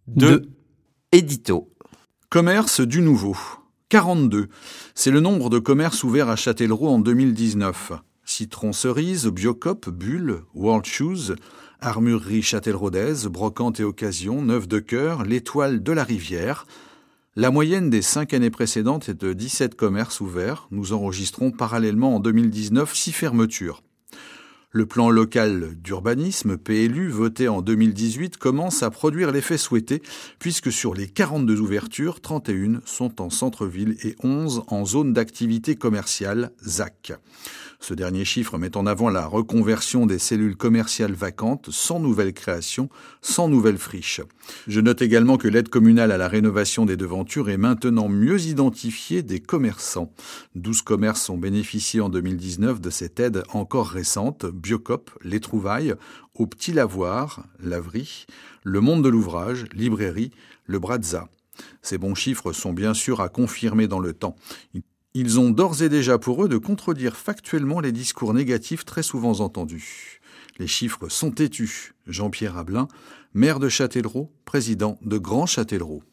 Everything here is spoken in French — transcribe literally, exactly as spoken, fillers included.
deux. Édito. Commerce du nouveau. quarante-deux. C'est le nombre de commerces ouverts à Châtellerault en deux mille dix-neuf. Citron Cerise, Biocop, Bulle, World Shoes, Armurerie Châtelleraudaise, Brocante et Occasion, Neuve de Cœur, l'Étoile de la Rivière. La moyenne des cinq années précédentes est de dix-sept commerces ouverts. Nous enregistrons parallèlement en deux mille dix-neuf six fermetures. Le plan local d'urbanisme, P L U, voté en deux mille dix-huit, commence à produire l'effet souhaité, puisque sur les quarante-deux ouvertures, trente et une sont en centre-ville et onze en zone d'activité commerciale, Z A C. Ce dernier chiffre met en avant la reconversion des cellules commerciales vacantes, sans nouvelle création, sans nouvelle friche. Je note également que l'aide communale à la rénovation des devantures est maintenant mieux identifiée des commerçants. douze commerces ont bénéficié en deux mille dix-neuf de cette aide encore récente, Biocop, Les Trouvailles, Au Petit Lavoir, Laverie, Le Monde de l'Ouvrage, Librairie, Le Brazza. Ces bons chiffres sont bien sûr à confirmer dans le temps. Ils ont d'ores et déjà pour eux de contredire factuellement les discours négatifs très souvent entendus. Les chiffres sont têtus. Jean-Pierre Ablin, maire de Châtellerault, président de Grand Châtellerault.